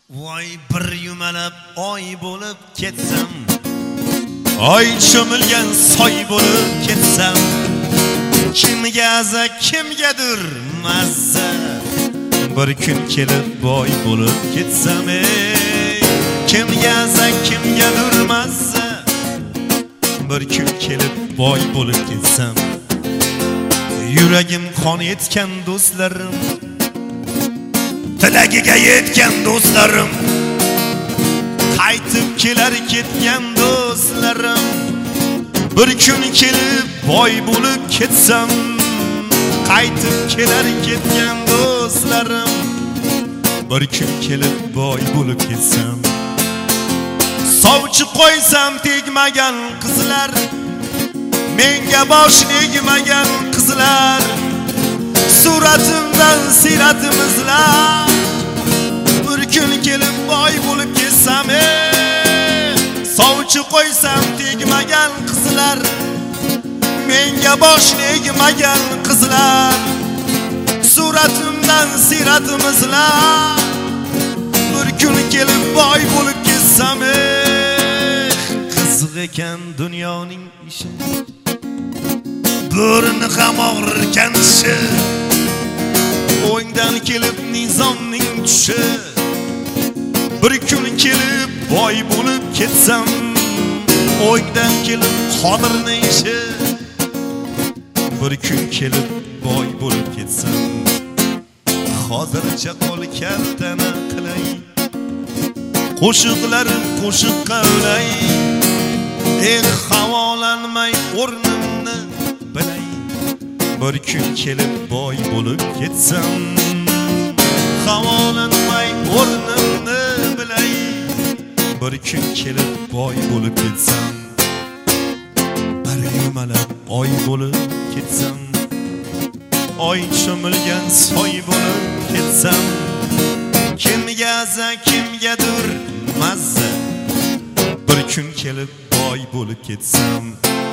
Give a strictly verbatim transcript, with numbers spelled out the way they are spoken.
Voy bir yumalab oy bo'lib ketsam, oy cho'milgan soy bo'lib ketsam, kimga aza kimgadir mazza, bir kun kelib boy bo'lib ketsam, ey kimga aza kimgadir mazza, bir kun kelib boy bo'lib ketsam, yuragim qon etgan do'stlarim, tilagiga yetgan do'stlarim, qaytib kelar ketgan do'stlarim, bir kun kelib boy bo'lib ketsam, qaytib kelar ketgan do'stlarim, bir kun kelib boy bo'lib ketsam, sovchi qo'ysam tegmagan qizlar, menga bosh egmagan qizlar, suratimdan siratimizlar, bir kun kelib boy bo'lib ketsam, ey sovchi qo'ysam tegmagan qizlar, menga bosh egmagan qizlar, suratimdan siratimizlar, bir kun kelib boy bo'lib ketsam, ey qiziq ekan dunyoning ishi, bo'rini ham og'rirkan tishi, o'ngdan kelib nizomning tushi, bir kun kelib boy bo'lib ketsam, o'ngdan kelib qodirning ishi, bir kun kelib boy bo'lib ketsam, hozircha qo'l kaltana qilay, qo'shiqlarim qo'shiqqa o'lay, ey havolanmay o'rnimni bilay, bir kun kelib boy bo'lib ketsam, havolanmay o'rnimni bilay, bir kun kelib boy bo'lib ketsam, bir yumalab oy bo'lib ketsam, oy cho'milgan soy bo'lib ketsam, kimga aza kimgadir mazza, bir kun kelib boy bo'lib ketsam.